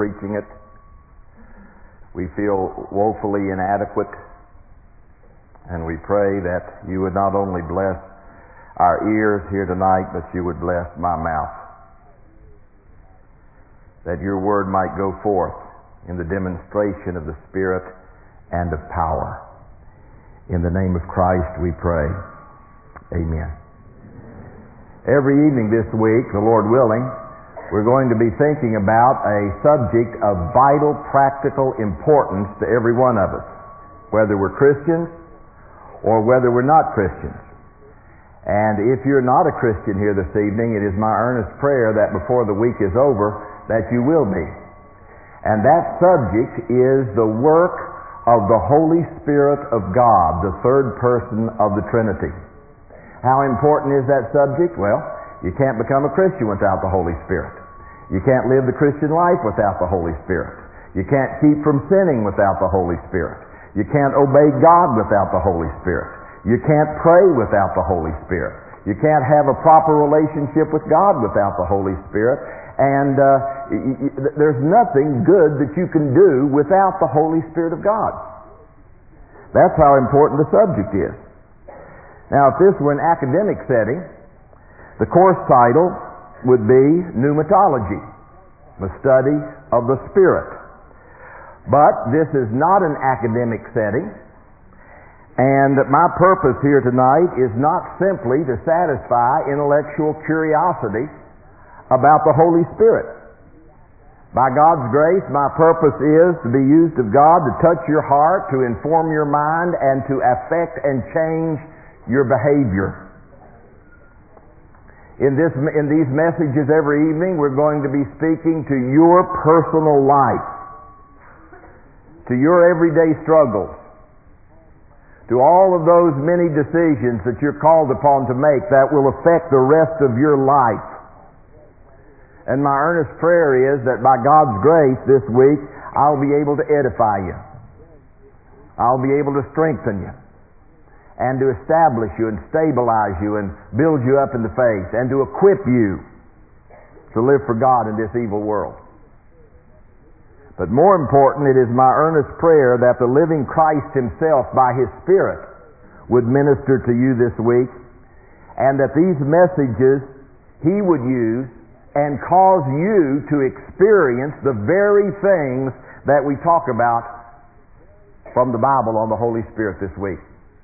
preaching it. We feel woefully inadequate, and we pray that you would not only bless our ears here tonight, but you would bless my mouth, that your word might go forth in the demonstration of the Spirit and of power. In the name of Christ we pray. Amen. Every evening this week, the Lord willing, we're going to be thinking about a subject of vital, practical importance to every one of us, whether we're Christians or whether we're not Christians. And if you're not a Christian here this evening, it is my earnest prayer that before the week is over, that you will be. And that subject is the work of the Holy Spirit of God, the third person of the Trinity. How important is that subject? Well, you can't become a Christian without the Holy Spirit. You can't live the Christian life without the Holy Spirit. You can't keep from sinning without the Holy Spirit. You can't obey God without the Holy Spirit. You can't pray without the Holy Spirit. You can't have a proper relationship with God without the Holy Spirit. And there's nothing good that you can do without the Holy Spirit of God. That's how important the subject is. Now, if this were an academic setting, the course title would be Pneumatology, the study of the Spirit. But this is not an academic setting, and my purpose here tonight is not simply to satisfy intellectual curiosity about the Holy Spirit. By God's grace, my purpose is to be used of God to touch your heart, to inform your mind, and to affect and change your behavior. In these messages every evening, we're going to be speaking to your personal life, to your everyday struggles, to all of those many decisions that you're called upon to make that will affect the rest of your life. And my earnest prayer is that by God's grace this week, I'll be able to edify you. I'll be able to strengthen you and to establish you and stabilize you and build you up in the faith and to equip you to live for God in this evil world. But more important, it is my earnest prayer that the living Christ Himself by His Spirit would minister to you this week, and that these messages He would use and cause you to experience the very things that we talk about from the Bible on the Holy Spirit this week.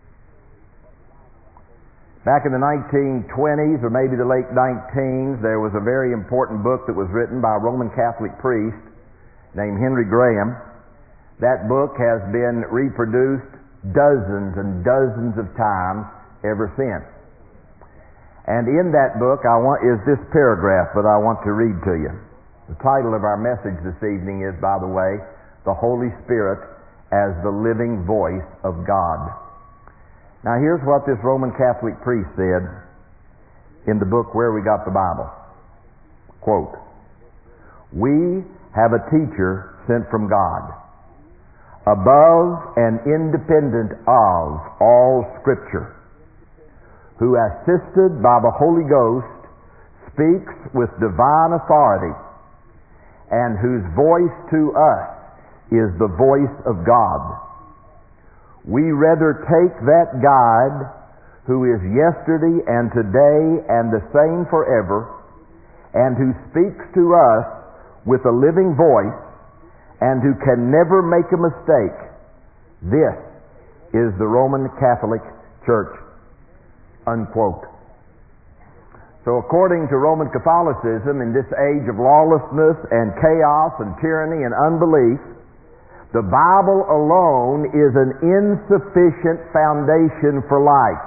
Back in the 1920s, or maybe the late 19s, there was a very important book that was written by a Roman Catholic priest named Henry Graham. That book has been reproduced dozens and dozens of times ever since. And in that book is this paragraph that I want to read to you. The title of our message this evening is, by the way, The Holy Spirit as the Living Voice of God. Now here's what this Roman Catholic priest said in the book Where We Got the Bible. Quote, "We have a teacher sent from God, above and independent of all Scripture, who, assisted by the Holy Ghost, speaks with divine authority, and whose voice to us is the voice of God. We rather take that God who is yesterday and today and the same forever, and who speaks to us with a living voice, and who can never make a mistake. This is the Roman Catholic Church." Unquote. So according to Roman Catholicism, in this age of lawlessness and chaos and tyranny and unbelief, the Bible alone is an insufficient foundation for life.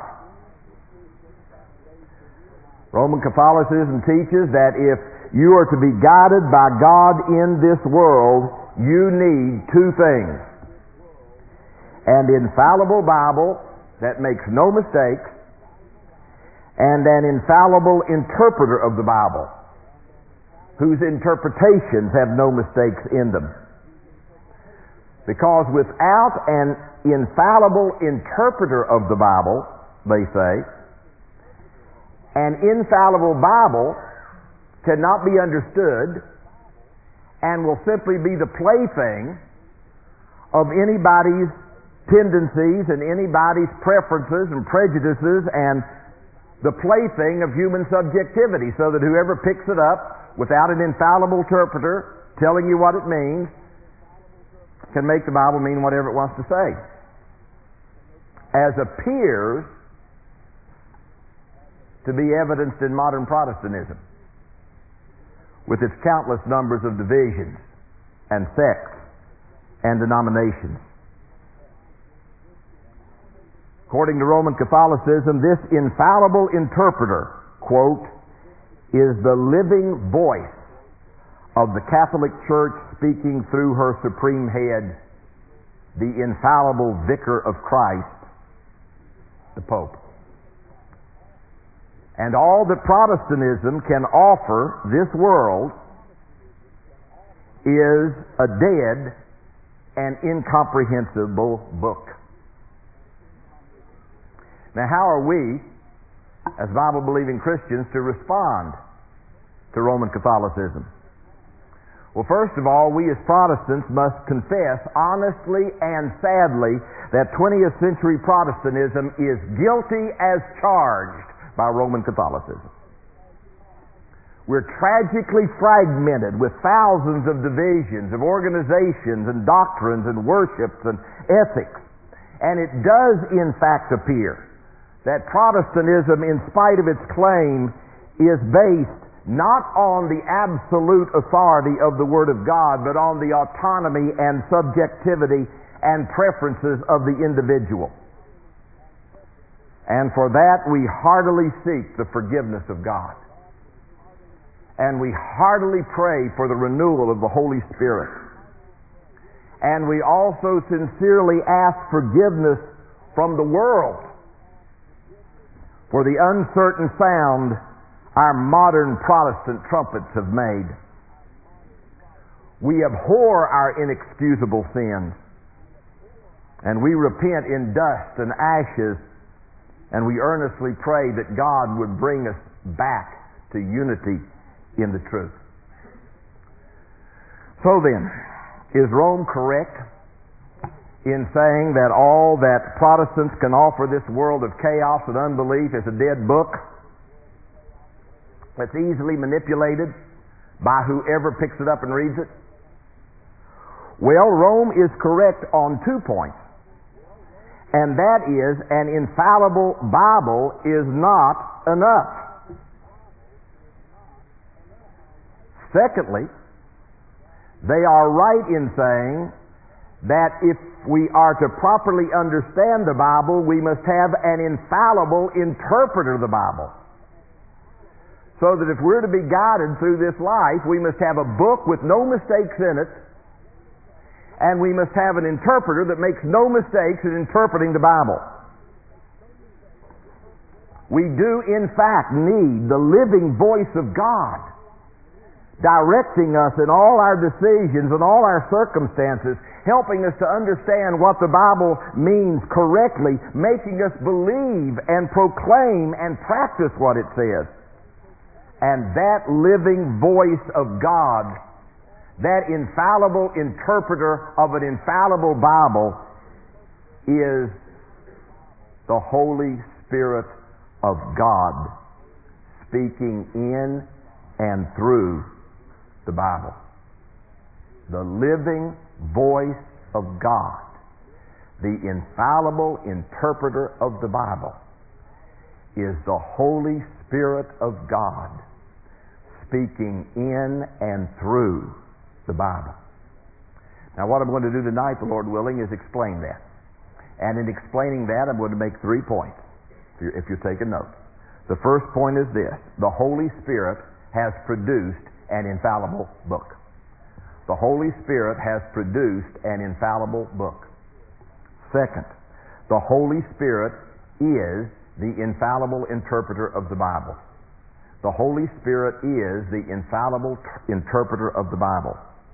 Roman Catholicism teaches that if you are to be guided by God in this world, you need two things: an infallible Bible that makes no mistakes, and an infallible interpreter of the Bible whose interpretations have no mistakes in them. Because without an infallible interpreter of the Bible, they say, an infallible Bible cannot be understood, and will simply be the plaything of anybody's tendencies and anybody's preferences and prejudices, and the plaything of human subjectivity, so that whoever picks it up without an infallible interpreter telling you what it means can make the Bible mean whatever it wants to say, as appears to be evidenced in modern Protestantism, with its countless numbers of divisions and sects and denominations. According to Roman Catholicism, this infallible interpreter, quote, is the living voice of the Catholic Church speaking through her supreme head, the infallible vicar of Christ, the Pope. And all that Protestantism can offer this world is a dead and incomprehensible book. Now, how are we, as Bible-believing Christians, to respond to Roman Catholicism? Well, first of all, we as Protestants must confess honestly and sadly that 20th century Protestantism is guilty as charged by Roman Catholicism. We're tragically fragmented with thousands of divisions, of organizations and doctrines and worships and ethics. And it does in fact appear that Protestantism, in spite of its claim, is based not on the absolute authority of the Word of God, but on the autonomy and subjectivity and preferences of the individual. And for that we heartily seek the forgiveness of God. And we heartily pray for the renewal of the Holy Spirit. And we also sincerely ask forgiveness from the world for the uncertain sound our modern Protestant trumpets have made. We abhor our inexcusable sins, and we repent in dust and ashes, and we earnestly pray that God would bring us back to unity in the truth. So then, is Rome correct in saying that all that Protestants can offer this world of chaos and unbelief is a dead book that's easily manipulated by whoever picks it up and reads it? Well, Rome is correct on 2 points. And that is, an infallible Bible is not enough. Secondly, they are right in saying that if we are to properly understand the Bible, we must have an infallible interpreter of the Bible. So that if we're to be guided through this life, we must have a book with no mistakes in it, and we must have an interpreter that makes no mistakes in interpreting the Bible. We do, in fact, need the living voice of God directing us in all our decisions and all our circumstances, helping us to understand what the Bible means correctly, making us believe and proclaim and practice what it says. And that living voice of God, that infallible interpreter of an infallible Bible, is the Holy Spirit of God speaking in and through the Bible. The living voice of God, the infallible interpreter of the Bible, is the Holy Spirit of God speaking in and through the Bible. Now, what I'm going to do tonight, the Lord willing, is explain that. And in explaining that, I'm going to make 3 points, if you're taking notes. The first point is this: the Holy Spirit has produced an infallible book. The Holy Spirit has produced an infallible book. Second, the Holy Spirit is the infallible interpreter of the Bible. The Holy Spirit is the infallible interpreter of the Bible.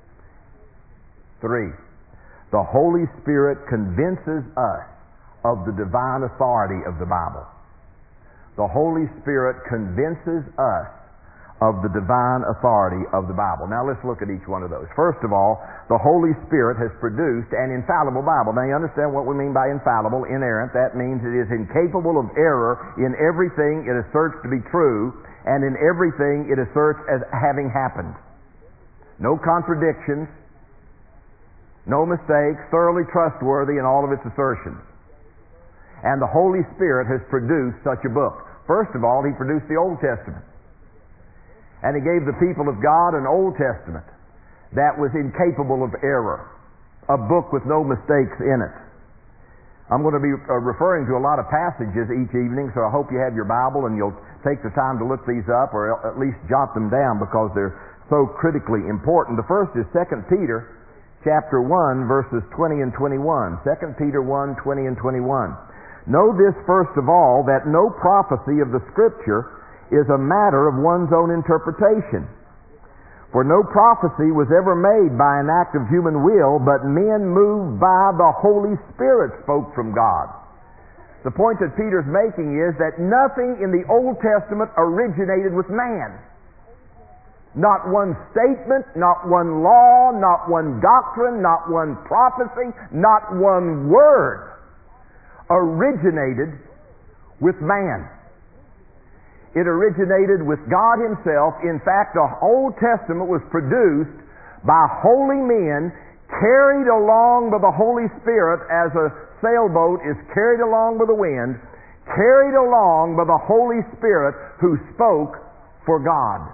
3, the Holy Spirit convinces us of the divine authority of the Bible. The Holy Spirit convinces us of the divine authority of the Bible. Now let's look at each one of those. First of all, the Holy Spirit has produced an infallible Bible. Now you understand what we mean by infallible, inerrant. That means it is incapable of error in everything it asserts to be true, and in everything it asserts as having happened. No contradictions, no mistakes, thoroughly trustworthy in all of its assertions. And the Holy Spirit has produced such a book. First of all, He produced the Old Testament. And He gave the people of God an Old Testament that was incapable of error, a book with no mistakes in it. I'm going to be referring to a lot of passages each evening, so I hope you have your Bible and you'll take the time to look these up, or at least jot them down, because they're so critically important. The first is 2 Peter chapter 1, verses 20 and 21. 2 Peter 1, 20 and 21. Know this first of all, that no prophecy of the Scripture is a matter of one's own interpretation. For no prophecy was ever made by an act of human will, but men moved by the Holy Spirit spoke from God. The point that Peter's making is that nothing in the Old Testament originated with man. Not one statement, not one law, not one doctrine, not one prophecy, not one word originated with man. It originated with God Himself. In fact, the Old Testament was produced by holy men, carried along by the Holy Spirit as a sailboat is carried along by the wind, carried along by the Holy Spirit who spoke for God.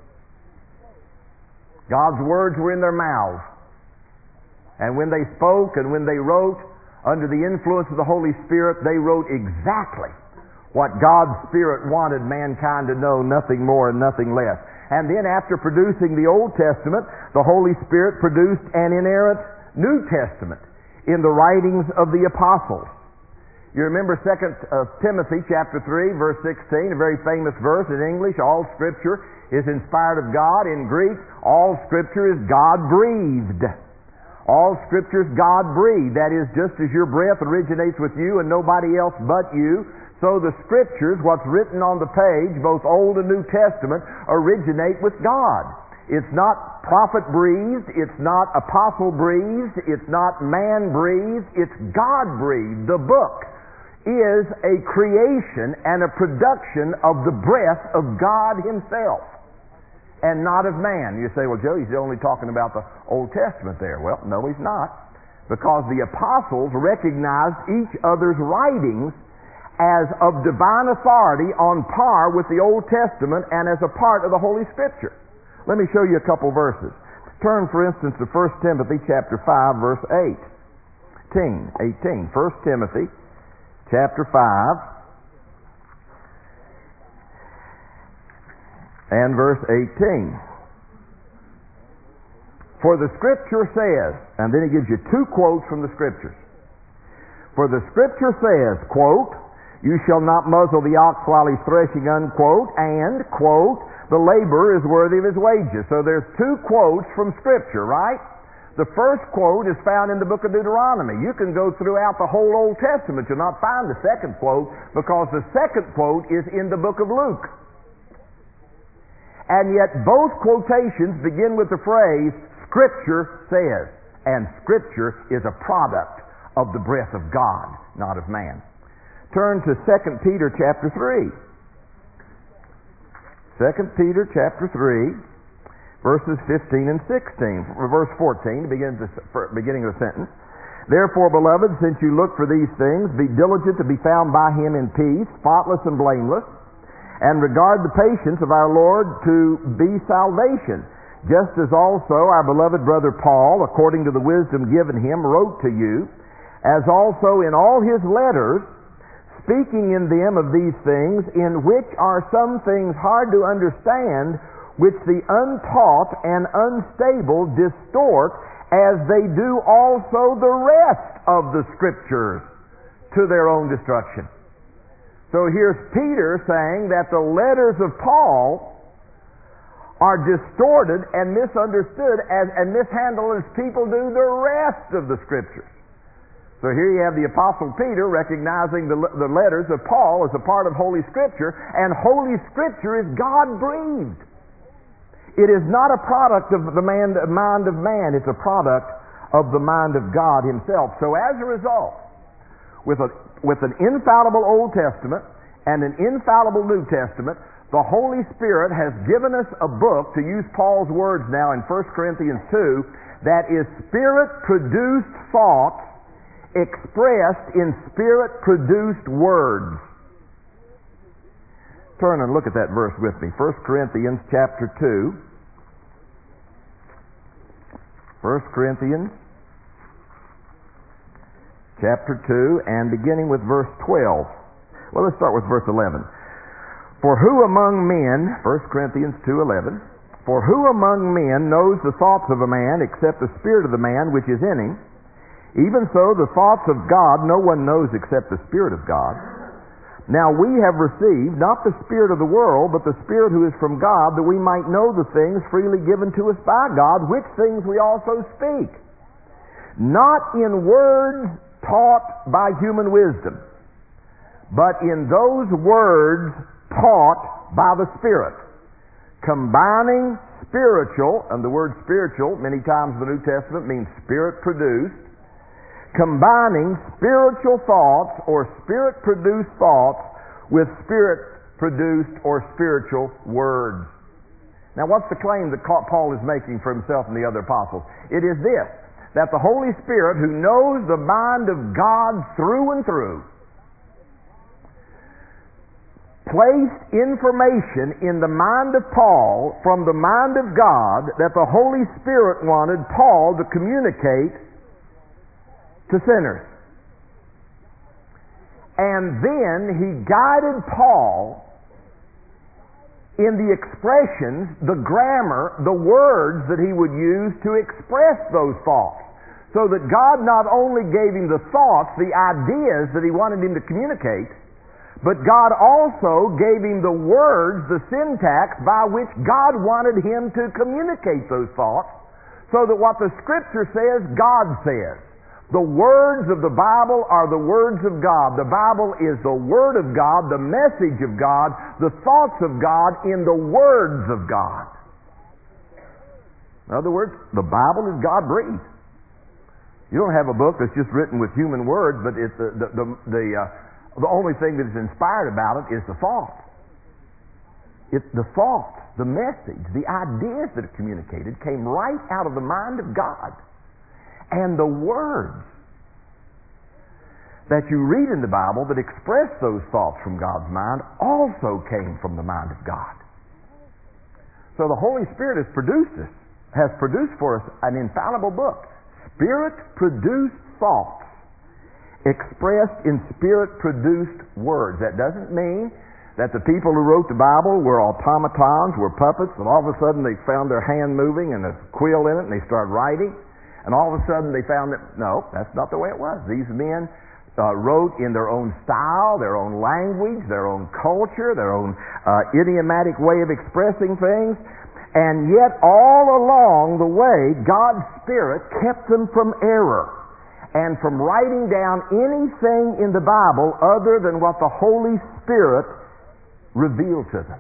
God's words were in their mouths. And when they spoke and when they wrote, under the influence of the Holy Spirit, they wrote exactly what God's Spirit wanted mankind to know, nothing more and nothing less. And then after producing the Old Testament, the Holy Spirit produced an inerrant New Testament in the writings of the apostles. You remember 2 Timothy chapter 3, verse 16, a very famous verse in English, all Scripture is inspired of God. In Greek, all Scripture is God-breathed. All Scripture is God-breathed. That is, just as your breath originates with you and nobody else but you, so the Scriptures, what's written on the page, both Old and New Testament, originate with God. It's not prophet-breathed, it's not apostle-breathed, it's not man-breathed, it's God-breathed. The book is a creation and a production of the breath of God Himself, and not of man. You say, well, Joe, he's only talking about the Old Testament there. Well, no, he's not, because the apostles recognized each other's writings as of divine authority on par with the Old Testament and as a part of the Holy Scripture. Let me show you a couple verses. Turn, for instance, to 1 Timothy chapter 5, verse 18. 1 Timothy chapter 5 and verse 18. For the Scripture says, and then he gives you two quotes from the Scriptures. For the Scripture says, quote, you shall not muzzle the ox while he's threshing, unquote, and, quote, the laborer is worthy of his wages. So there's two quotes from Scripture, right? The first quote is found in the book of Deuteronomy. You can go throughout the whole Old Testament. You'll not find the second quote, because the second quote is in the book of Luke. And yet both quotations begin with the phrase, Scripture says. And Scripture is a product of the breath of God, not of man. Turn to 2 Peter chapter 3. 2 Peter chapter 3, verses 15 and 16. Verse 14, beginning of the sentence. Therefore, beloved, since you look for these things, be diligent to be found by Him in peace, spotless and blameless, and regard the patience of our Lord to be salvation, just as also our beloved brother Paul, according to the wisdom given him, wrote to you, as also in all his letters, speaking in them of these things, in which are some things hard to understand, which the untaught and unstable distort, as they do also the rest of the Scriptures, to their own destruction. So here's Peter saying that the letters of Paul are distorted and misunderstood and mishandled as people do the rest of the Scriptures. So here you have the Apostle Peter recognizing the letters of Paul as a part of Holy Scripture, and Holy Scripture is God-breathed. It is not a product of the mind of man. It's a product of the mind of God Himself. So as a result, with an infallible Old Testament and an infallible New Testament, the Holy Spirit has given us a book, to use Paul's words now in 1 Corinthians 2, that is Spirit-produced thoughts expressed in Spirit-produced words. Turn and look at that verse with me. 1 Corinthians chapter 2. 1 Corinthians chapter 2, and beginning with verse 12. Well, let's start with verse 11. For who among men, 1 Corinthians 2:11, for who among men knows the thoughts of a man except the spirit of the man which is in him? Even so, the thoughts of God no one knows except the Spirit of God. Now we have received not the spirit of the world, but the Spirit who is from God, that we might know the things freely given to us by God, which things we also speak. Not in words taught by human wisdom, but in those words taught by the Spirit, combining spiritual, and the word spiritual many times in the New Testament means Spirit-produced, combining spiritual thoughts or Spirit-produced thoughts with Spirit-produced or spiritual words. Now what's the claim that Paul is making for himself and the other apostles? It is this, that the Holy Spirit, who knows the mind of God through and through, placed information in the mind of Paul from the mind of God that the Holy Spirit wanted Paul to communicate to sinners. And then He guided Paul in the expressions, the grammar, the words that he would use to express those thoughts. So that God not only gave him the thoughts, the ideas that He wanted him to communicate, but God also gave him the words, the syntax by which God wanted him to communicate those thoughts, so that what the Scripture says, God says. The words of the Bible are the words of God. The Bible is the Word of God, the message of God, the thoughts of God in the words of God. In other words, the Bible is God-breathed. You don't have a book that's just written with human words, but it's the only thing that is inspired about it is the thought. It's the thought, the message, the ideas that are communicated came right out of the mind of God. And the words that you read in the Bible that express those thoughts from God's mind also came from the mind of God. So the Holy Spirit has produced for us an infallible book. Spirit-produced thoughts expressed in Spirit-produced words. That doesn't mean that the people who wrote the Bible were automatons, were puppets, and all of a sudden they found their hand moving and a quill in it and they started writing, and all of a sudden they found that, no, that's not the way it was. These men wrote in their own style, their own language, their own culture, their own idiomatic way of expressing things, and yet all along the way God's Spirit kept them from error and from writing down anything in the Bible other than what the Holy Spirit revealed to them.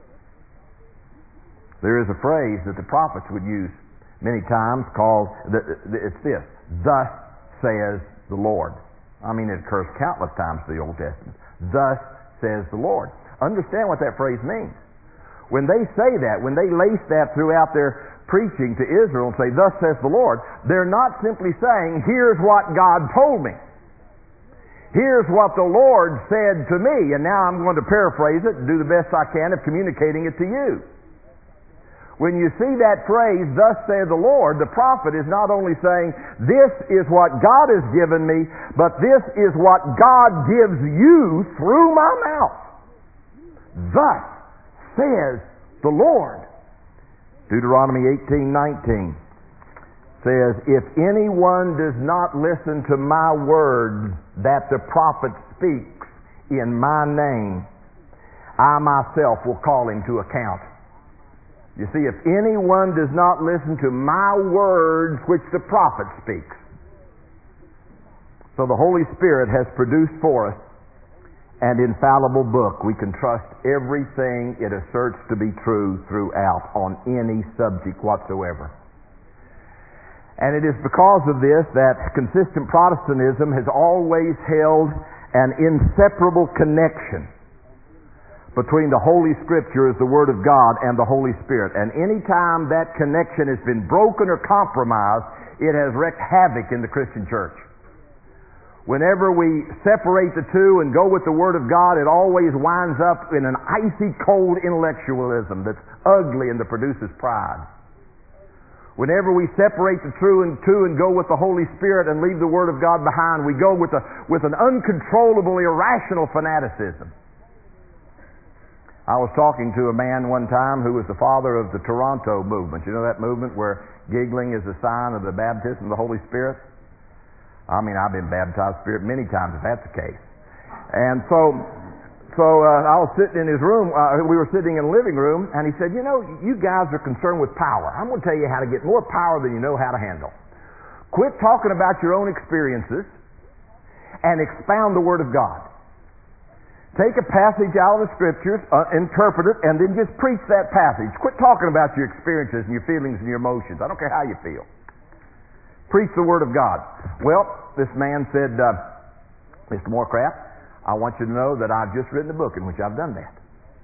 There is a phrase that the prophets would use many times called, it's this, thus says the Lord. I mean, it occurs countless times in the Old Testament. Thus says the Lord. Understand what that phrase means. When they say that, when they lace that throughout their preaching to Israel and say, thus says the Lord, they're not simply saying, here's what God told me. Here's what the Lord said to me, and now I'm going to paraphrase it and do the best I can of communicating it to you. When you see that phrase, thus saith the Lord, the prophet is not only saying, this is what God has given me, but this is what God gives you through my mouth. Thus says the Lord. Deuteronomy 18:19 says, if anyone does not listen to my words that the prophet speaks in my name, I myself will call him to account. You see, if anyone does not listen to my words which the prophet speaks. So the Holy Spirit has produced for us and infallible book. We can trust everything it asserts to be true throughout on any subject whatsoever. And it is because of this that consistent Protestantism has always held an inseparable connection between the Holy Scripture as the Word of God and the Holy Spirit. And any time that connection has been broken or compromised, it has wreaked havoc in the Christian church. Whenever we separate the two and go with the Word of God, it always winds up in an icy cold intellectualism that's ugly and that produces pride. Whenever we separate the two and go with the Holy Spirit and leave the Word of God behind, we go with an uncontrollable, irrational fanaticism. I was talking to a man one time who was the father of the Toronto movement. You know that movement where giggling is a sign of the baptism of the Holy Spirit? I mean, I've been baptized Spirit many times if that's the case. And so I was sitting in his room, we were sitting in the living room, and he said, you know, you guys are concerned with power. I'm going to tell you how to get more power than you know how to handle. Quit talking about your own experiences and expound the Word of God. Take a passage out of the Scriptures, interpret it, and then just preach that passage. Quit talking about your experiences and your feelings and your emotions. I don't care how you feel. Preach the Word of God. Well, this man said, Mr. Morecraft, I want you to know that I've just written a book in which I've done that.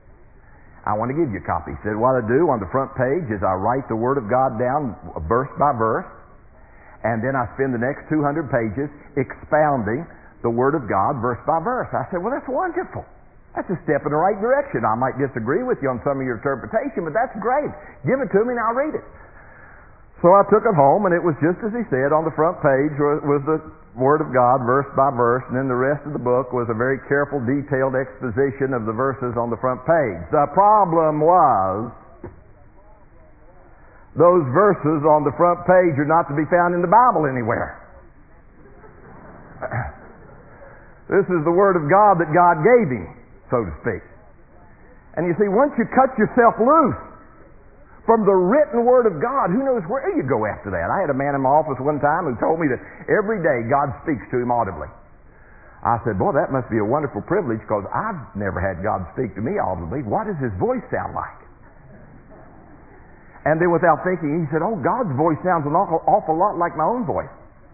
I want to give you a copy. He said, what I do on the front page is I write the Word of God down verse by verse, and then I spend the next 200 pages expounding the Word of God verse by verse. I said, well, that's wonderful. That's a step in the right direction. I might disagree with you on some of your interpretation, but that's great. Give it to me and I'll read it. So I took it home, and it was just as he said. On the front page was the Word of God, verse by verse, and then the rest of the book was a very careful, detailed exposition of the verses on the front page. The problem was, those verses on the front page are not to be found in the Bible anywhere. This is the Word of God that God gave him, so to speak. And you see, once you cut yourself loose from the written Word of God, who knows where you go after that? I had a man in my office one time who told me that every day God speaks to him audibly. I said, boy, that must be a wonderful privilege, because I've never had God speak to me audibly. What does His voice sound like? And then without thinking, he said, oh, God's voice sounds an awful lot like my own voice.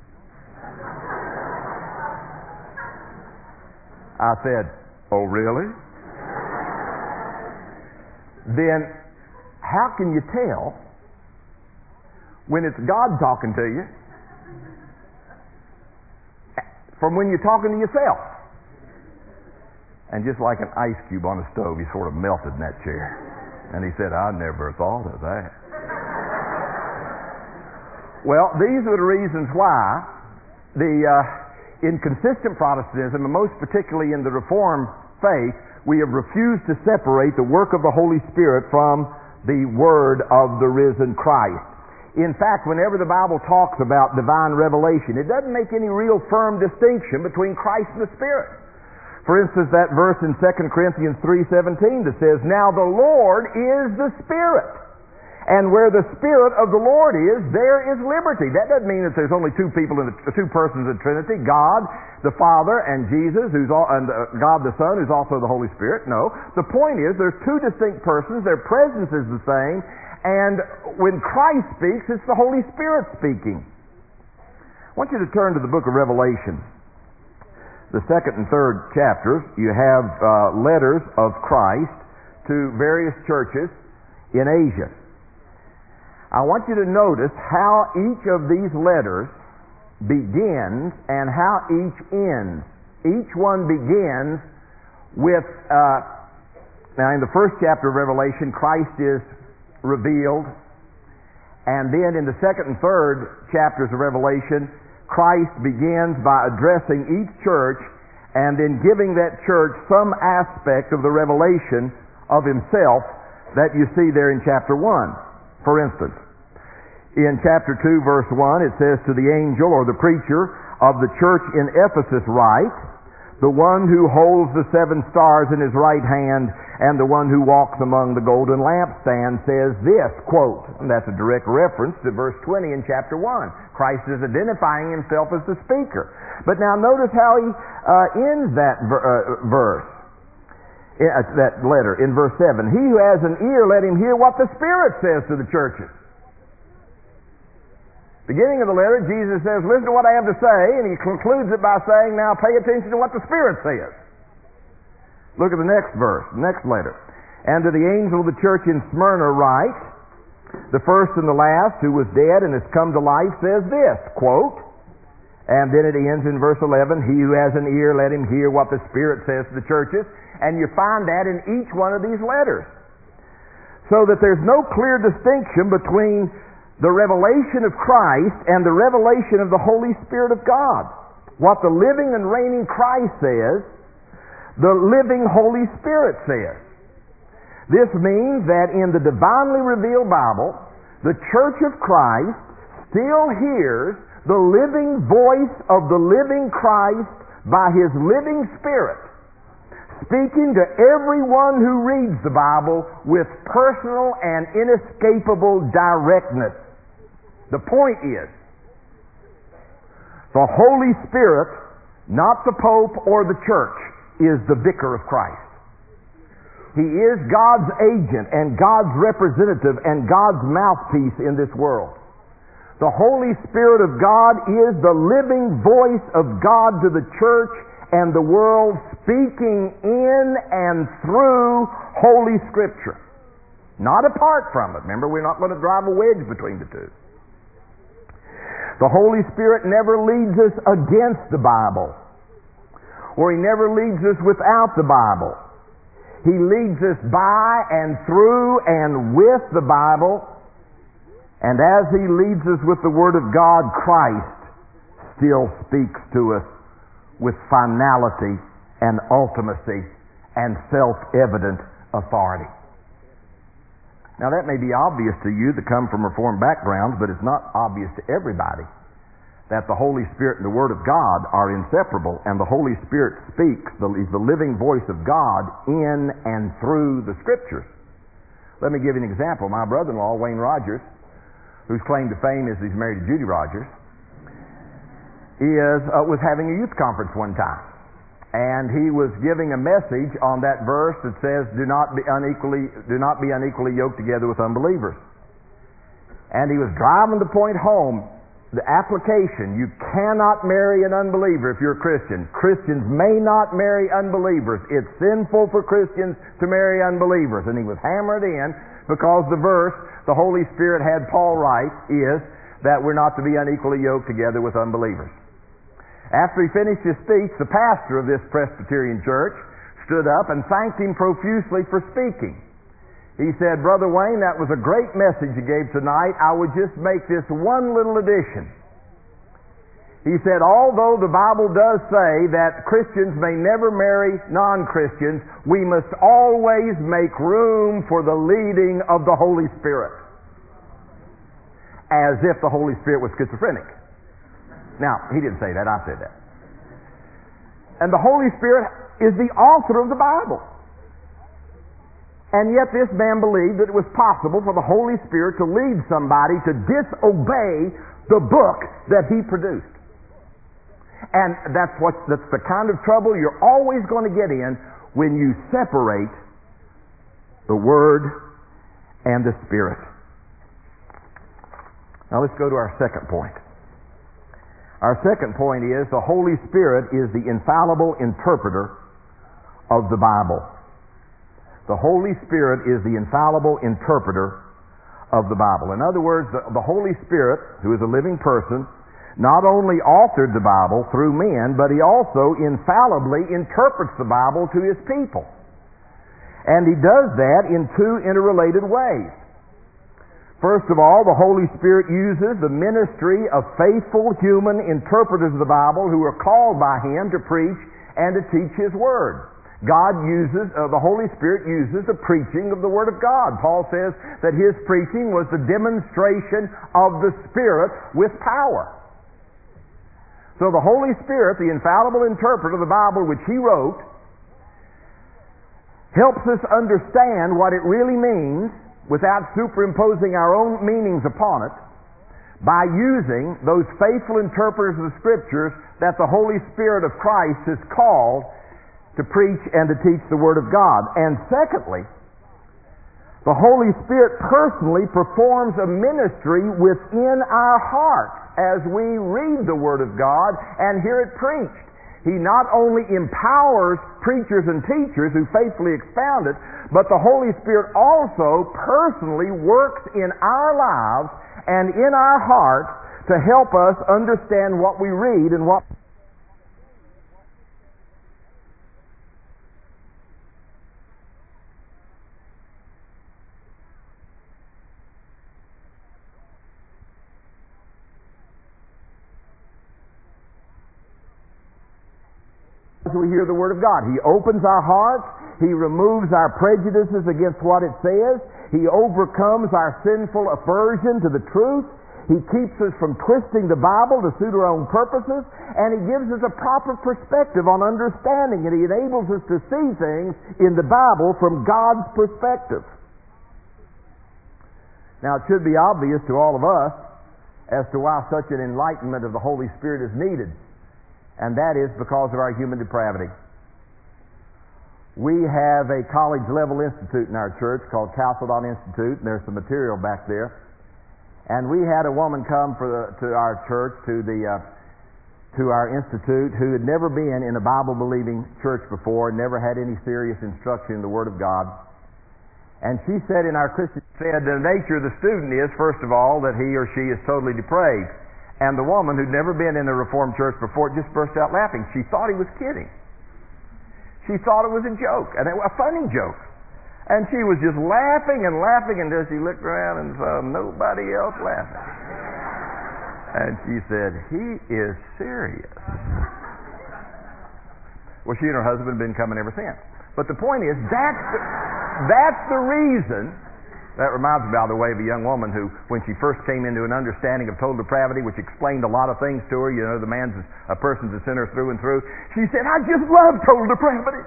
I said, oh, really? Then how can you tell when it's God talking to you from when you're talking to yourself? And just like an ice cube on a stove, he sort of melted in that chair. And he said, I never thought of that. Well, these are the reasons why in consistent Protestantism, and most particularly in the Reformed faith, we have refused to separate the work of the Holy Spirit from the Word of the risen Christ. In fact, whenever the Bible talks about divine revelation, it doesn't make any real firm distinction between Christ and the Spirit. For instance, that verse in 2 Corinthians 3:17 that says, now the Lord is the Spirit, and where the Spirit of the Lord is, there is liberty. That doesn't mean that there's only two persons in the Trinity, God the Father and Jesus, God the Son, who's also the Holy Spirit. No. The point is, there's two distinct persons, their presence is the same, and when Christ speaks, it's the Holy Spirit speaking. I want you to turn to the book of Revelation. The second and third chapters, you have letters of Christ to various churches in Asia. I want you to notice how each of these letters begins and how each ends. Each one begins with, now in the first chapter of Revelation, Christ is revealed, and then in the second and third chapters of Revelation, Christ begins by addressing each church and then giving that church some aspect of the revelation of Himself that you see there in chapter 1. For instance, in chapter 2, verse 1, it says, to the angel or the preacher of the church in Ephesus write, the one who holds the 7 stars in his right hand and the one who walks among the golden lampstands says this, quote, and that's a direct reference to verse 20 in chapter 1. Christ is identifying himself as the speaker. But now notice how he ends that verse, that letter in verse 7. He who has an ear, let him hear what the Spirit says to the churches. Beginning of the letter, Jesus says, listen to what I have to say, and he concludes it by saying, now pay attention to what the Spirit says. Look at the next verse, the next letter. And to the angel of the church in Smyrna write, the first and the last, who was dead and has come to life, says this, quote, and then it ends in verse 11, he who has an ear, let him hear what the Spirit says to the churches. And you find that in each one of these letters. So that there's no clear distinction between the revelation of Christ and the revelation of the Holy Spirit of God. What the living and reigning Christ says, the living Holy Spirit says. This means that in the divinely revealed Bible, the Church of Christ still hears the living voice of the living Christ by His living Spirit, speaking to everyone who reads the Bible with personal and inescapable directness. The point is, the Holy Spirit, not the Pope or the Church, is the vicar of Christ. He is God's agent and God's representative and God's mouthpiece in this world. The Holy Spirit of God is the living voice of God to the church and the world, speaking in and through Holy Scripture. Not apart from it. Remember, we're not going to drive a wedge between the two. The Holy Spirit never leads us against the Bible, or He never leads us without the Bible. He leads us by and through and with the Bible, and as He leads us with the Word of God, Christ still speaks to us with finality and ultimacy and self-evident authority. Now that may be obvious to you that come from Reformed backgrounds, but it's not obvious to everybody that the Holy Spirit and the Word of God are inseparable, and the Holy Spirit speaks, is the living voice of God in and through the Scriptures. Let me give you an example. My brother-in-law, Wayne Rogers, whose claim to fame is he's married to Judy Rogers, was having a youth conference one time. And he was giving a message on that verse that says, do not be unequally yoked together with unbelievers. And he was driving the point home, the application, you cannot marry an unbeliever if you're a Christian. Christians may not marry unbelievers. It's sinful for Christians to marry unbelievers. And he was hammering it in because the verse the Holy Spirit had Paul write is that we're not to be unequally yoked together with unbelievers. After he finished his speech, the pastor of this Presbyterian church stood up and thanked him profusely for speaking. He said, Brother Wayne, that was a great message you gave tonight. I would just make this one little addition. He said, although the Bible does say that Christians may never marry non-Christians, we must always make room for the leading of the Holy Spirit. As if the Holy Spirit was schizophrenic. Now, he didn't say that, I said that. And the Holy Spirit is the author of the Bible. And yet this man believed that it was possible for the Holy Spirit to lead somebody to disobey the book that he produced. And that's the kind of trouble you're always going to get in when you separate the Word and the Spirit. Now let's go to our second point. Our second point is the Holy Spirit is the infallible interpreter of the Bible. The Holy Spirit is the infallible interpreter of the Bible. In other words, the Holy Spirit, who is a living person, not only authored the Bible through men, but He also infallibly interprets the Bible to His people. And He does that in two interrelated ways. First of all, the Holy Spirit uses the ministry of faithful human interpreters of the Bible who are called by Him to preach and to teach His Word. The Holy Spirit uses the preaching of the Word of God. Paul says that His preaching was the demonstration of the Spirit with power. So the Holy Spirit, the infallible interpreter of the Bible which He wrote, helps us understand what it really means without superimposing our own meanings upon it by using those faithful interpreters of the Scriptures that the Holy Spirit of Christ has called to preach and to teach the Word of God. And secondly, the Holy Spirit personally performs a ministry within our hearts as we read the Word of God and hear it preached. He not only empowers preachers and teachers who faithfully expound it, but the Holy Spirit also personally works in our lives and in our hearts to help us understand what we read and what we hear the Word of God. He opens our hearts. He removes our prejudices against what it says. He overcomes our sinful aversion to the truth. He keeps us from twisting the Bible to suit our own purposes. And He gives us a proper perspective on understanding it. He enables us to see things in the Bible from God's perspective. Now, it should be obvious to all of us as to why such an enlightenment of the Holy Spirit is needed. And that is because of our human depravity. We have a college-level institute in our church called Chalcedon Institute, and there's some material back there. And we had a woman come to our church, to our institute, who had never been in a Bible-believing church before, never had any serious instruction in the Word of God. And she said in our Christian, the nature of the student is, first of all, that he or she is totally depraved. And the woman, who'd never been in a Reformed church before, just burst out laughing. She thought he was kidding. She thought it was a joke, and a funny joke. And she was just laughing and laughing until she looked around and saw nobody else laughing. And she said, "He is serious." Well, she and her husband have been coming ever since. But the point is, that's the reason. That reminds me, by the way, of a young woman who, when she first came into an understanding of total depravity, which explained a lot of things to her, you know, a person's a sinner through and through, she said, "I just love total depravity."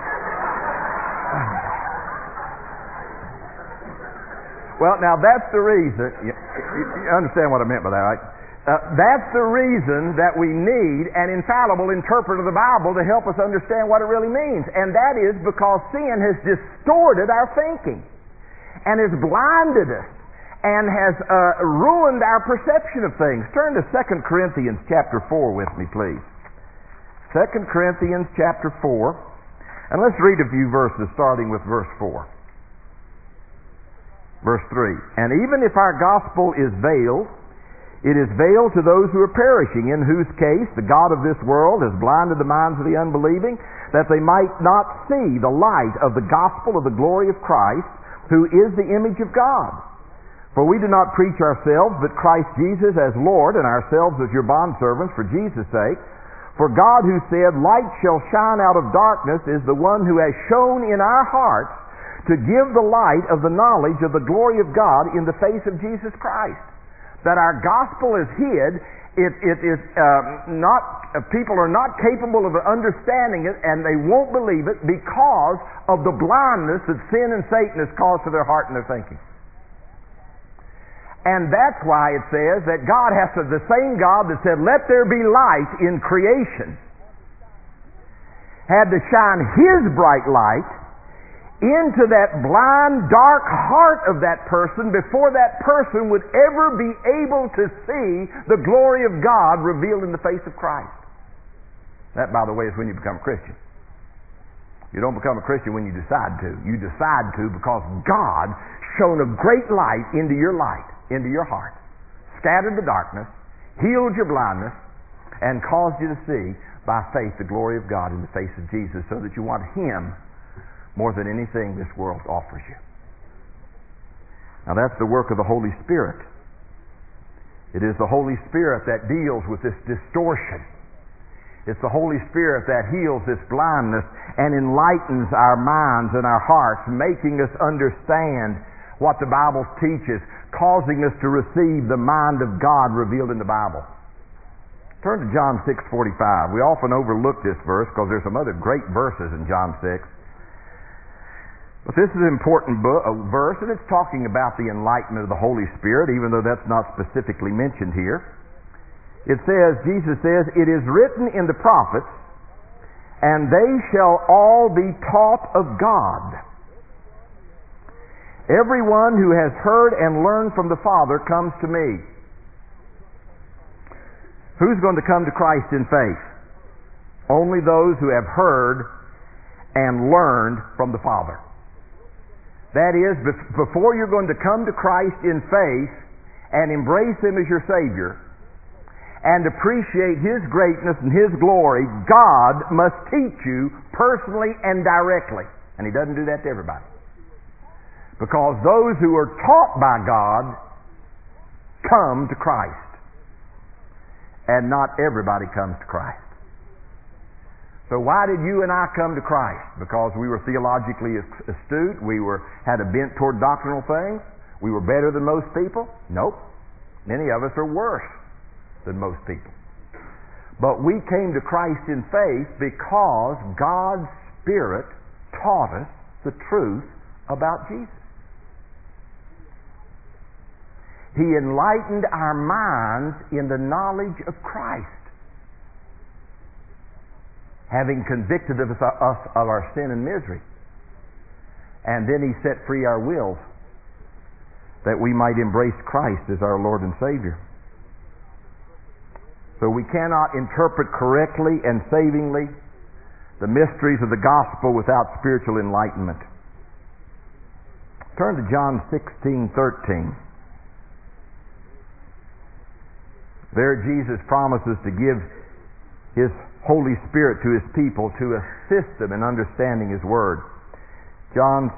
Well, now that's the reason, you understand what I meant by that, right? That's the reason that we need an infallible interpreter of the Bible to help us understand what it really means. And that is because sin has distorted our thinking and has blinded us and has ruined our perception of things. Turn to 2 Corinthians chapter 4 with me, please. 2 Corinthians chapter 4. And let's read a few verses starting with verse 4. Verse 3. "And even if our gospel is veiled, it is veiled to those who are perishing, in whose case the God of this world has blinded the minds of the unbelieving, that they might not see the light of the gospel of the glory of Christ, who is the image of God. For we do not preach ourselves, but Christ Jesus as Lord, and ourselves as your bondservants for Jesus' sake. For God, who said, 'Light shall shine out of darkness,' is the one who has shone in our hearts to give the light of the knowledge of the glory of God in the face of Jesus Christ." That our gospel is hid, it is people are not capable of understanding it, and they won't believe it because of the blindness that sin and Satan has caused to their heart and their thinking. And that's why it says that God has to, the same God that said, "Let there be light" in creation, had to shine His bright light into that blind, dark heart of that person before that person would ever be able to see the glory of God revealed in the face of Christ. That, by the way, is when you become a Christian. You don't become a Christian when you decide to. You decide to because God shone a great light into your light, into your heart, scattered the darkness, healed your blindness, and caused you to see by faith the glory of God in the face of Jesus, so that you want Him more than anything this world offers you. Now that's the work of the Holy Spirit. It is the Holy Spirit that deals with this distortion. It's the Holy Spirit that heals this blindness and enlightens our minds and our hearts, making us understand what the Bible teaches, causing us to receive the mind of God revealed in the Bible. Turn to John 6:45. We often overlook this verse because there's some other great verses in John 6. But this is an important verse, and it's talking about the enlightenment of the Holy Spirit, even though that's not specifically mentioned here. It says, Jesus says, "It is written in the prophets, and they shall all be taught of God. Everyone who has heard and learned from the Father comes to me." Who's going to come to Christ in faith? Only those who have heard and learned from the Father. That is, before you're going to come to Christ in faith and embrace Him as your Savior and appreciate His greatness and His glory, God must teach you personally and directly. And He doesn't do that to everybody. Because those who are taught by God come to Christ. And not everybody comes to Christ. So why did you and I come to Christ? Because we were theologically astute? We had a bent toward doctrinal things? We were better than most people? Nope. Many of us are worse than most people. But we came to Christ in faith because God's Spirit taught us the truth about Jesus. He enlightened our minds in the knowledge of Christ, having convicted us of our sin and misery. And then He set free our wills that we might embrace Christ as our Lord and Savior. So we cannot interpret correctly and savingly the mysteries of the gospel without spiritual enlightenment. Turn to John 16:13. There Jesus promises to give His Holy Spirit to His people to assist them in understanding His Word. John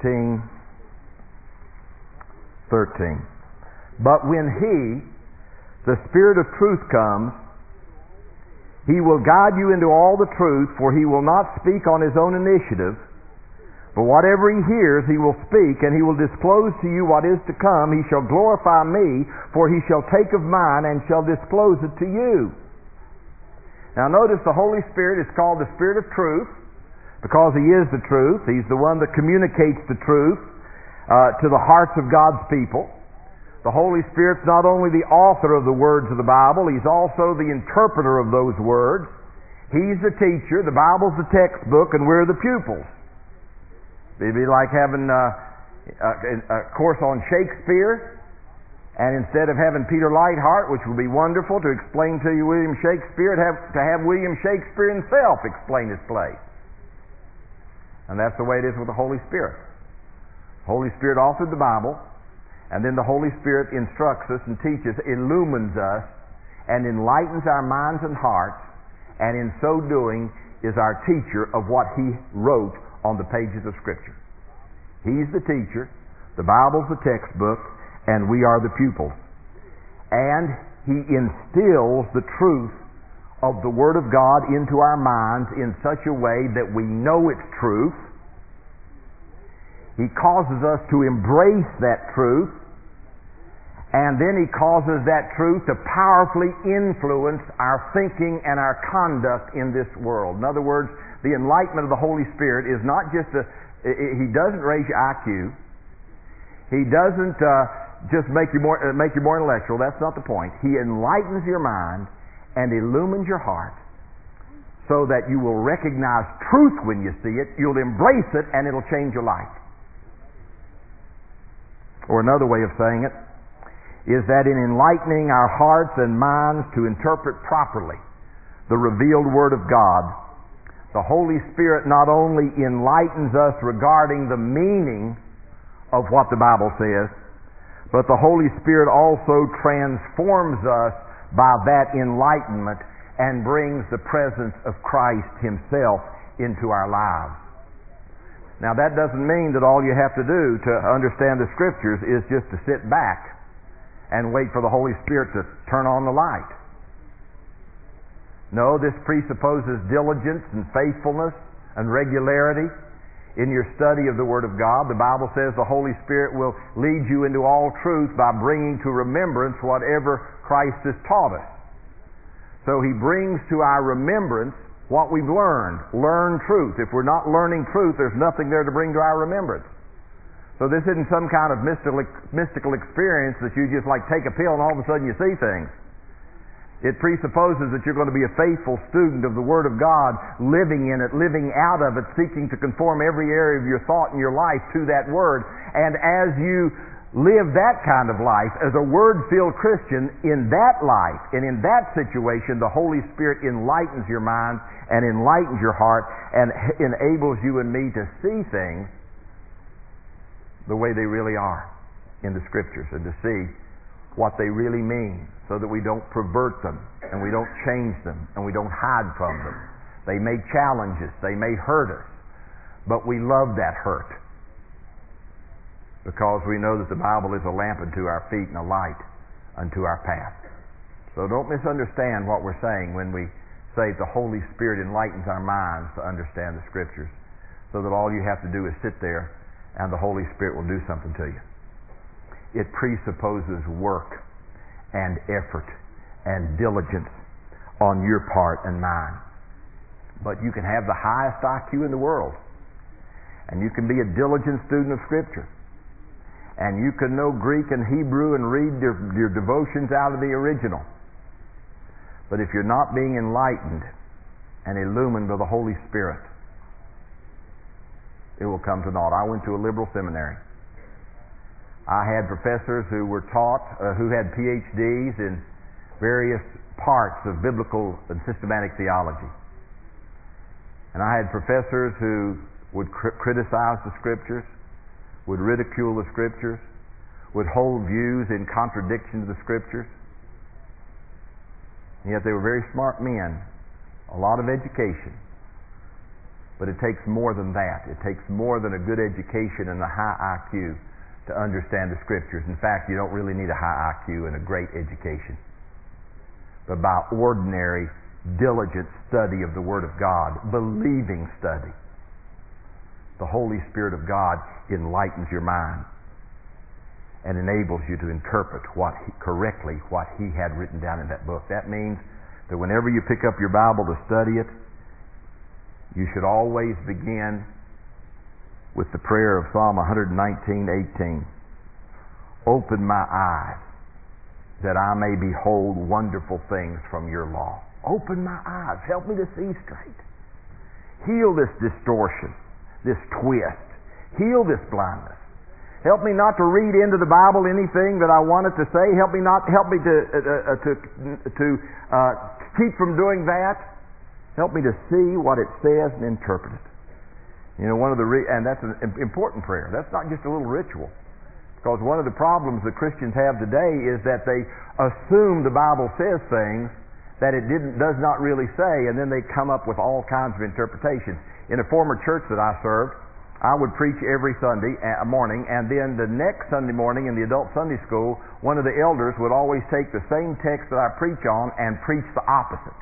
16:13. "But when He, the Spirit of truth, comes, He will guide you into all the truth, for He will not speak on His own initiative, but whatever He hears He will speak, and He will disclose to you what is to come. He shall glorify Me, for He shall take of mine and shall disclose it to you." Now notice the Holy Spirit is called the Spirit of truth because He is the truth. He's the one that communicates the truth to the hearts of God's people. The Holy Spirit's not only the author of the words of the Bible, He's also the interpreter of those words. He's the teacher, the Bible's the textbook, and we're the pupils. It'd be like having a course on Shakespeare, and instead of having Peter Lightheart, which would be wonderful to explain to you William Shakespeare, to have William Shakespeare himself explain his play. And that's the way it is with the Holy Spirit. The Holy Spirit authored the Bible, and then the Holy Spirit instructs us and teaches, illumines us, and enlightens our minds and hearts, and in so doing is our teacher of what He wrote on the pages of Scripture. He's the teacher, the Bible's the textbook, and we are the pupils. And He instills the truth of the Word of God into our minds in such a way that we know it's truth. He causes us to embrace that truth, and then He causes that truth to powerfully influence our thinking and our conduct in this world. In other words, the enlightenment of the Holy Spirit is not just He doesn't raise your IQ. He doesn't just make you more intellectual. That's not the point. He enlightens your mind and illumines your heart so that you will recognize truth when you see it. You'll embrace it, and it'll change your life. Or another way of saying it is that in enlightening our hearts and minds to interpret properly the revealed Word of God, the Holy Spirit not only enlightens us regarding the meaning of what the Bible says, but the Holy Spirit also transforms us by that enlightenment and brings the presence of Christ Himself into our lives. Now that doesn't mean that all you have to do to understand the Scriptures is just to sit back and wait for the Holy Spirit to turn on the light. No, this presupposes diligence and faithfulness and regularity in your study of the Word of God. The Bible says the Holy Spirit will lead you into all truth by bringing to remembrance whatever Christ has taught us. So He brings to our remembrance what we've learned. Learn truth. If we're not learning truth, there's nothing there to bring to our remembrance. So this isn't some kind of mystical experience that you just like take a pill and all of a sudden you see things. It presupposes that you're going to be a faithful student of the Word of God, living in it, living out of it, seeking to conform every area of your thought and your life to that Word. And as you live that kind of life, as a Word-filled Christian, in that life and in that situation, the Holy Spirit enlightens your mind and enlightens your heart and enables you and me to see things the way they really are in the Scriptures, and to see what they really mean, so that we don't pervert them and we don't change them and we don't hide from them. They may challenge us, they may hurt us, but we love that hurt because we know that the Bible is a lamp unto our feet and a light unto our path. So don't misunderstand what we're saying when we say the Holy Spirit enlightens our minds to understand the Scriptures, so that all you have to do is sit there and the Holy Spirit will do something to you. It presupposes work and effort and diligence on your part and mine. But you can have the highest IQ in the world, and you can be a diligent student of Scripture, and you can know Greek and Hebrew and read your devotions out of the original. But if you're not being enlightened and illumined by the Holy Spirit, it will come to naught. I went to a liberal seminary. I had professors who were taught, who had PhDs in various parts of biblical and systematic theology. And I had professors who would criticize the Scriptures, would ridicule the Scriptures, would hold views in contradiction to the Scriptures. And yet they were very smart men, a lot of education. But it takes more than that. It takes more than a good education and a high IQ to understand the Scriptures. In fact, you don't really need a high IQ and a great education. But by ordinary, diligent study of the Word of God, believing study, the Holy Spirit of God enlightens your mind and enables you to interpret correctly what He had written down in that book. That means that whenever you pick up your Bible to study it, you should always begin with the prayer of Psalm 119:18. Open my eyes that I may behold wonderful things from your law. Open my eyes. Help me to see straight. Heal this distortion, this twist. Heal this blindness. Help me not to read into the Bible anything that I want it to say. Help me to keep from doing that. Help me to see what it says and interpret it. You know, and that's an important prayer. That's not just a little ritual. Because one of the problems that Christians have today is that they assume the Bible says things that it does not really say, and then they come up with all kinds of interpretations. In a former church that I served, I would preach every Sunday morning, and then the next Sunday morning in the adult Sunday school, one of the elders would always take the same text that I preach on and preach the opposite.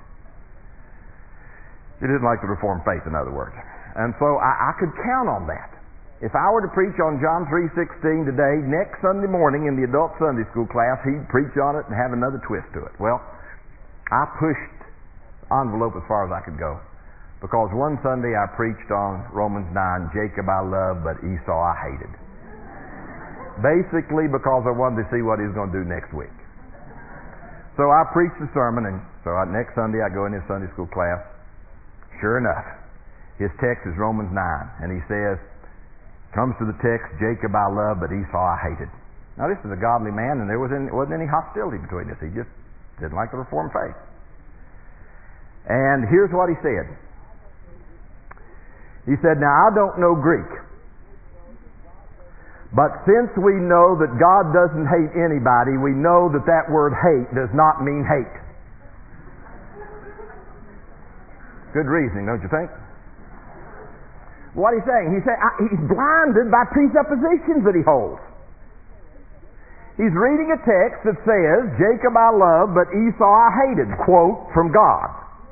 He didn't like the Reformed faith, in other words. And so I could count on that. If I were to preach on John 3:16 today, next Sunday morning in the adult Sunday school class, he'd preach on it and have another twist to it. Well, I pushed the envelope as far as I could go. Because one Sunday I preached on Romans 9, Jacob I loved, but Esau I hated. Basically because I wanted to see what he was going to do next week. So I preached the sermon, and so next Sunday I go in his Sunday school class. Sure enough, his text is Romans 9, and he says, comes to the text, Jacob I loved, but Esau I hated. Now this is a godly man, and there wasn't any hostility between us. He just didn't like the Reformed faith. And here's what he said. He said, now I don't know Greek, but since we know that God doesn't hate anybody, we know that that word hate does not mean hate. Good reasoning, don't you think? What he's saying, he's blinded by presuppositions that he holds. He's reading a text that says, Jacob I loved, but Esau I hated, quote, from God.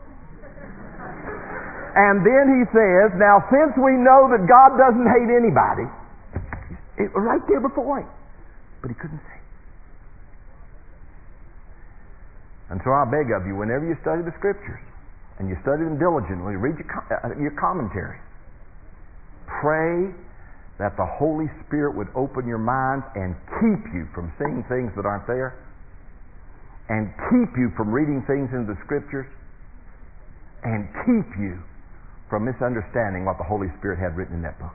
And then he says, now since we know that God doesn't hate anybody, right there before him, but he couldn't say. And so I beg of you, whenever you study the Scriptures, and you study them diligently, read your commentaries, pray that the Holy Spirit would open your minds and keep you from seeing things that aren't there, and keep you from reading things in the Scriptures, and keep you from misunderstanding what the Holy Spirit had written in that book.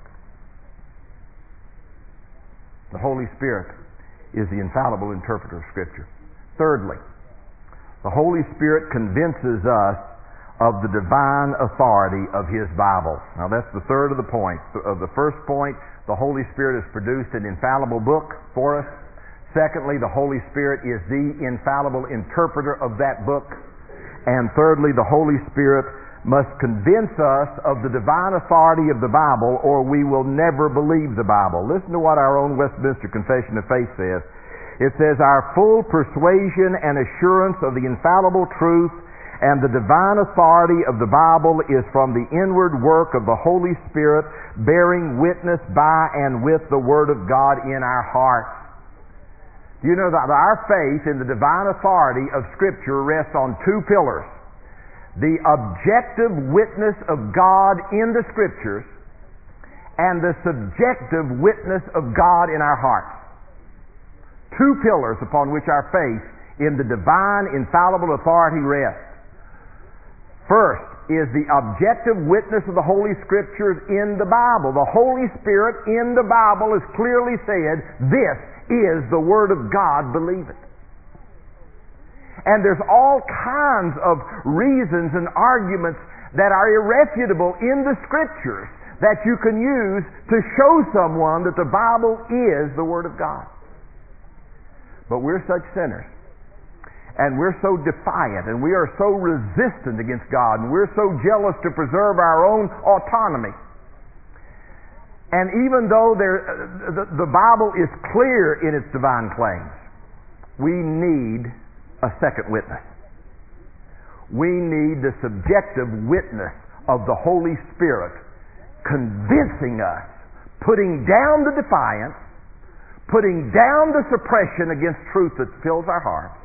The Holy Spirit is the infallible interpreter of Scripture. Thirdly, the Holy Spirit convinces us of the divine authority of His Bible. Now that's the third of the points. Of the first point, the Holy Spirit has produced an infallible book for us. Secondly, the Holy Spirit is the infallible interpreter of that book. And thirdly, the Holy Spirit must convince us of the divine authority of the Bible, or we will never believe the Bible. Listen to what our own Westminster Confession of Faith says. It says, "Our full persuasion and assurance of the infallible truth and the divine authority of the Bible is from the inward work of the Holy Spirit, bearing witness by and with the Word of God in our hearts." Do you know that our faith in the divine authority of Scripture rests on two pillars? The objective witness of God in the Scriptures and the subjective witness of God in our hearts. Two pillars upon which our faith in the divine infallible authority rests. First is the objective witness of the Holy Scriptures in the Bible. The Holy Spirit in the Bible has clearly said, "This is the Word of God, believe it." And there's all kinds of reasons and arguments that are irrefutable in the Scriptures that you can use to show someone that the Bible is the Word of God. But we're such sinners, and we're so defiant, and we are so resistant against God, and we're so jealous to preserve our own autonomy. And even though the Bible is clear in its divine claims, we need a second witness. We need the subjective witness of the Holy Spirit convincing us, putting down the defiance, putting down the suppression against truth that fills our hearts,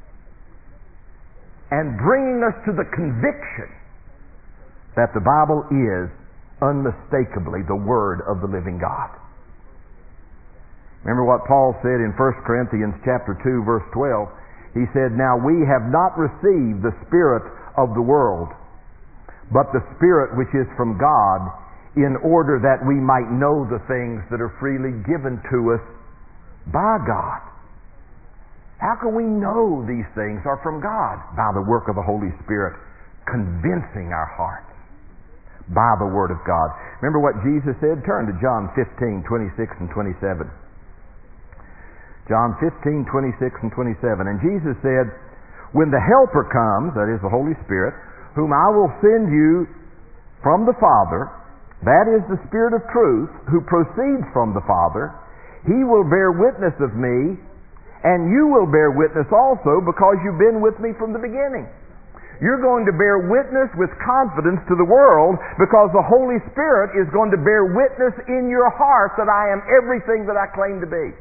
and bringing us to the conviction that the Bible is unmistakably the Word of the living God. Remember what Paul said in 1 Corinthians chapter 2, verse 12. He said, "Now we have not received the Spirit of the world, but the Spirit which is from God, in order that we might know the things that are freely given to us by God." How can we know these things are from God? By the work of the Holy Spirit convincing our hearts by the Word of God. Remember what Jesus said? Turn to John 15, 26 and 27. John 15, 26 and 27. "And Jesus said, when the Helper comes," that is the Holy Spirit, "whom I will send you from the Father, that is the Spirit of truth, who proceeds from the Father, He will bear witness of me, and you will bear witness also, because you've been with me from the beginning." You're going to bear witness with confidence to the world, because the Holy Spirit is going to bear witness in your heart that I am everything that I claim to be.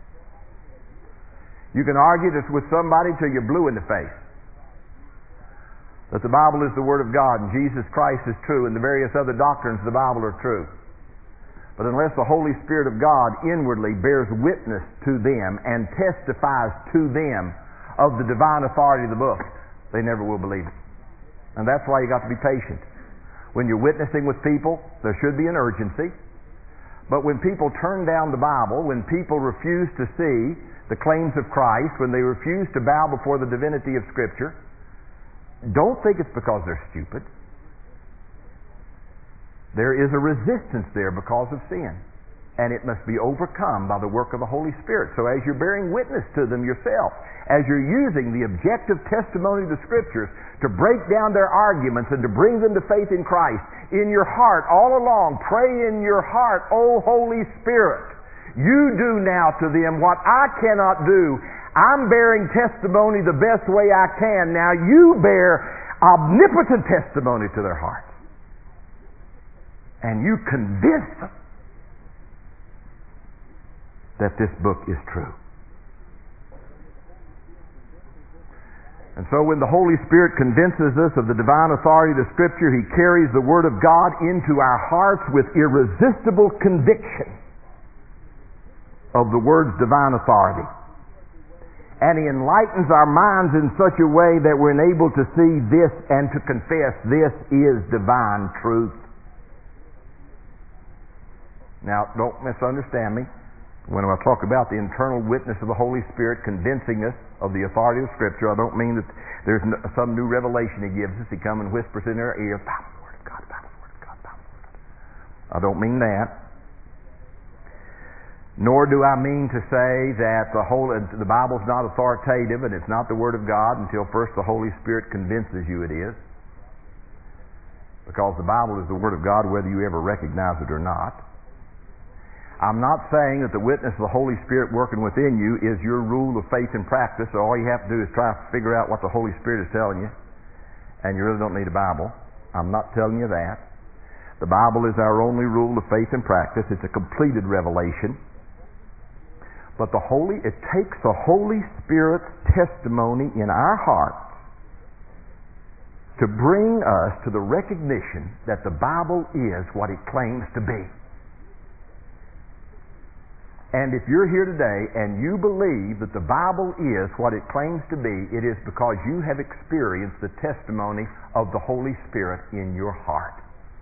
You can argue this with somebody till you're blue in the face, that the Bible is the Word of God and Jesus Christ is true and the various other doctrines of the Bible are true. But unless the Holy Spirit of God inwardly bears witness to them and testifies to them of the divine authority of the book, they never will believe it. And that's why you got to be patient. When you're witnessing with people, there should be an urgency. But when people turn down the Bible, when people refuse to see the claims of Christ, when they refuse to bow before the divinity of Scripture, don't think it's because they're stupid. There is a resistance there because of sin, and it must be overcome by the work of the Holy Spirit. So as you're bearing witness to them yourself, as you're using the objective testimony of the Scriptures to break down their arguments and to bring them to faith in Christ, in your heart all along, pray in your heart, "O Holy Spirit, you do now to them what I cannot do. I'm bearing testimony the best way I can. Now you bear omnipotent testimony to their hearts. And you convince them that this book is true." And so when the Holy Spirit convinces us of the divine authority of the Scripture, He carries the Word of God into our hearts with irresistible conviction of the Word's divine authority. And He enlightens our minds in such a way that we're enabled to see this and to confess this is divine truth. Now, don't misunderstand me. When I talk about the internal witness of the Holy Spirit convincing us of the authority of Scripture, I don't mean that there's some new revelation He gives us. He comes and whispers in our ear, "By the Word of God, by the Word of God, by the Word of God." I don't mean that. Nor do I mean to say that the Bible's not authoritative and it's not the Word of God until first the Holy Spirit convinces you it is. Because the Bible is the Word of God whether you ever recognize it or not. I'm not saying that the witness of the Holy Spirit working within you is your rule of faith and practice, so all you have to do is try to figure out what the Holy Spirit is telling you, and you really don't need a Bible. I'm not telling you that. The Bible is our only rule of faith and practice. It's a completed revelation. But it takes the Holy Spirit's testimony in our hearts to bring us to the recognition that the Bible is what it claims to be. And if you're here today and you believe that the Bible is what it claims to be, it is because you have experienced the testimony of the Holy Spirit in your heart.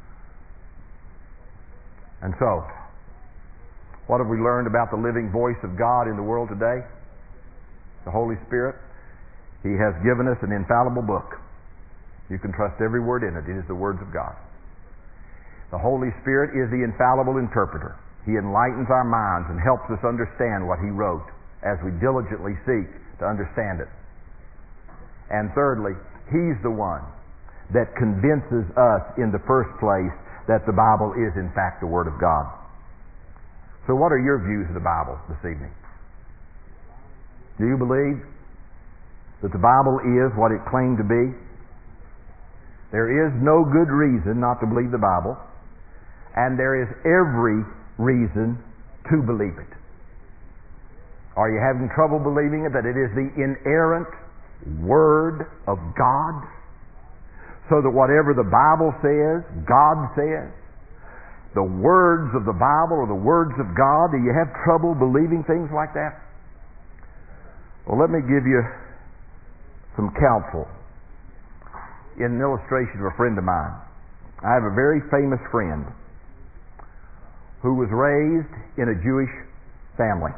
And so, what have we learned about the living voice of God in the world today? The Holy Spirit. He has given us an infallible book. You can trust every word in it. It is the words of God. The Holy Spirit is the infallible interpreter. He enlightens our minds and helps us understand what He wrote as we diligently seek to understand it. And thirdly, He's the one that convinces us in the first place that the Bible is in fact the Word of God. So what are your views of the Bible this evening? Do you believe that the Bible is what it claimed to be? There is no good reason not to believe the Bible, and there is every reason to believe it. Are you having trouble believing it, that it is the inerrant Word of God? So that whatever the Bible says, God says, the words of the Bible are the words of God. Do you have trouble believing things like that? Well, let me give you some counsel in an illustration of a friend of mine. I have a very famous friend who was raised in a Jewish family.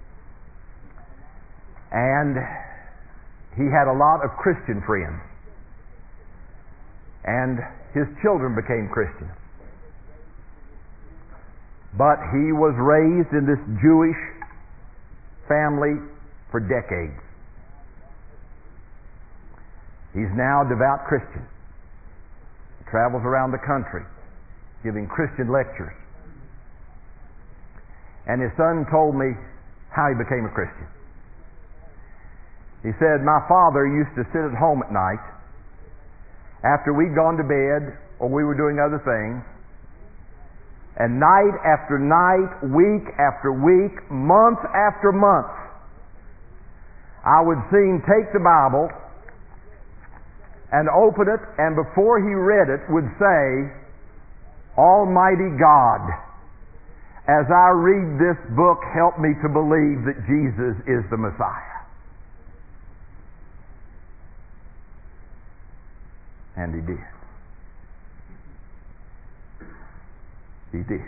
And he had a lot of Christian friends. And his children became Christians. But he was raised in this Jewish family for decades. He's now a devout Christian. He travels around the country giving Christian lectures. And his son told me how he became a Christian. He said, "My father used to sit at home at night after we'd gone to bed or we were doing other things, and night after night, week after week, month after month, I would see him take the Bible and open it, and before he read it would say, 'Almighty God, as I read this book, help me to believe that Jesus is the Messiah.'" And he did. He did.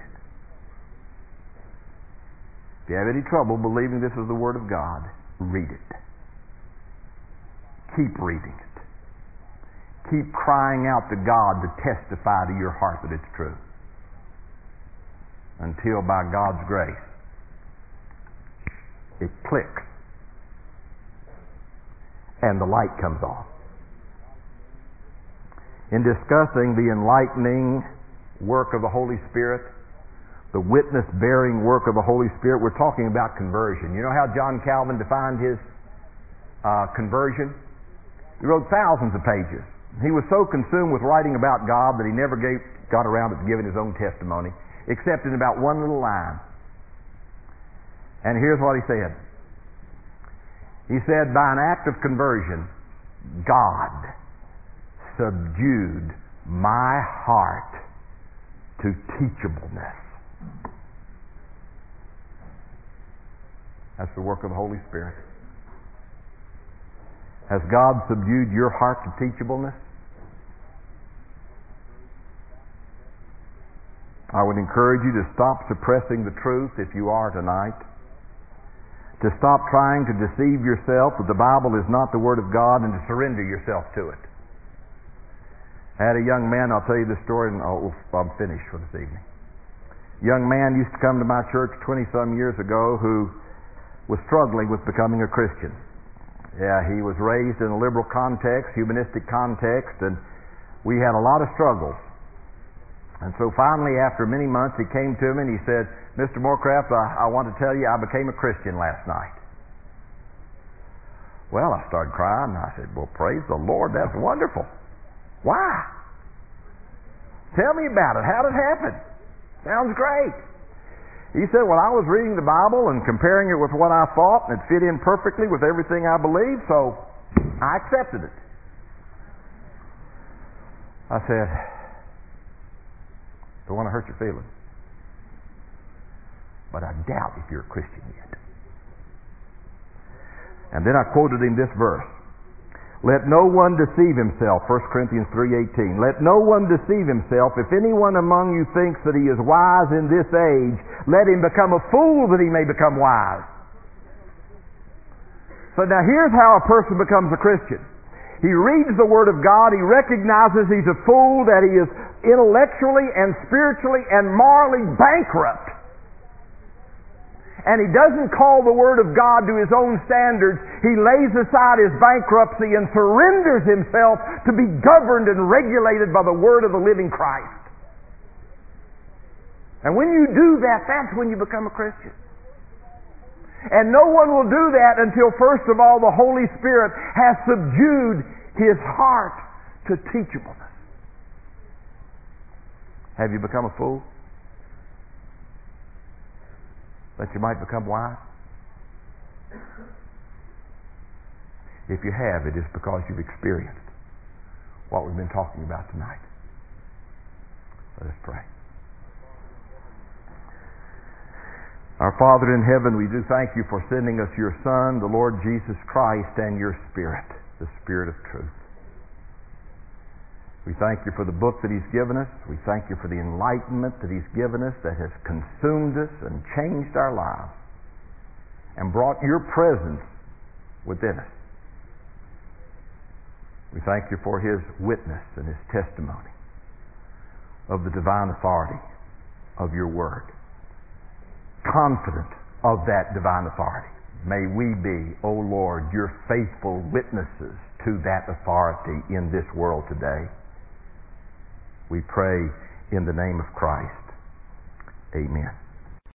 If you have any trouble believing this is the Word of God, read it. Keep reading it. Keep crying out to God to testify to your heart that it's true. Until by God's grace it clicks and the light comes on. In discussing the enlightening work of the Holy Spirit, the witness-bearing work of the Holy Spirit, we're talking about conversion. You know how John Calvin defined his conversion? He wrote thousands of pages. He was so consumed with writing about God that he never got around to giving his own testimony, except in about one little line. And here's what he said. He said, "By an act of conversion, God subdued my heart to teachableness. That's the work of the Holy Spirit. Has God subdued your heart to teachableness? I would encourage you to stop suppressing the truth if you are tonight. To stop trying to deceive yourself that the Bible is not the Word of God, and to surrender yourself to it. I had a young man, I'll tell you this story and I'm finished for this evening. A young man used to come to my church 20-some years ago who was struggling with becoming a Christian. Yeah, he was raised in a liberal context, humanistic context, and we had a lot of struggles. And so finally, after many months, he came to me and he said, "Mr. Morecraft, I want to tell you I became a Christian last night." Well, I started crying and I said, "Well, praise the Lord, that's wonderful. Why? Tell me about it. How did it happen? Sounds great." He said, "Well, I was reading the Bible and comparing it with what I thought, and it fit in perfectly with everything I believed, so I accepted it." I said, "Don't want to hurt your feelings, but I doubt if you're a Christian yet." And then I quoted him this verse. "Let no one deceive himself," 1 Corinthians 3:18. "Let no one deceive himself. If anyone among you thinks that he is wise in this age, let him become a fool that he may become wise." So now here's how a person becomes a Christian. He reads the Word of God, he recognizes he's a fool, that he is intellectually and spiritually and morally bankrupt. And he doesn't call the Word of God to his own standards. He lays aside his bankruptcy and surrenders himself to be governed and regulated by the Word of the living Christ. And when you do that, that's when you become a Christian. And no one will do that until, first of all, the Holy Spirit has subdued his heart to teachableness. Have you become a fool? That you might become wise? If you have, it is because you've experienced what we've been talking about tonight. Let us pray. Our Father in heaven, we do thank you for sending us your Son, the Lord Jesus Christ, and your Spirit, the Spirit of truth. We thank you for the book that he's given us. We thank you for the enlightenment that he's given us that has consumed us and changed our lives and brought your presence within us. We thank you for his witness and his testimony of the divine authority of your word. Confident of that divine authority, may we be, O Lord, your faithful witnesses to that authority in this world today. We pray in the name of Christ. Amen.